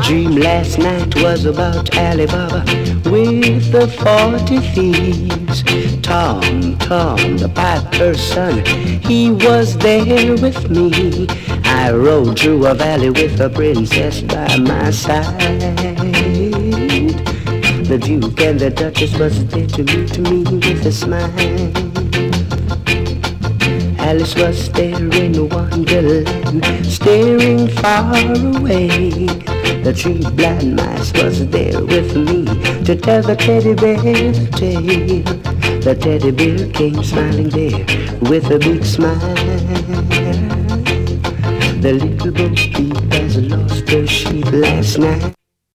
dream last night was about Alibaba with the 40 thieves. Tom, the piper's son, he was there with me. I rode through a valley with a princess by my side. The Duke and the Duchess was there to meet me with a smile. Alice was staring Wonderland, staring far away. The three blind mice was there with me to tell the teddy bear the tale. The teddy bear came smiling there with a big smile. The little bo peep has lost her sheep last night.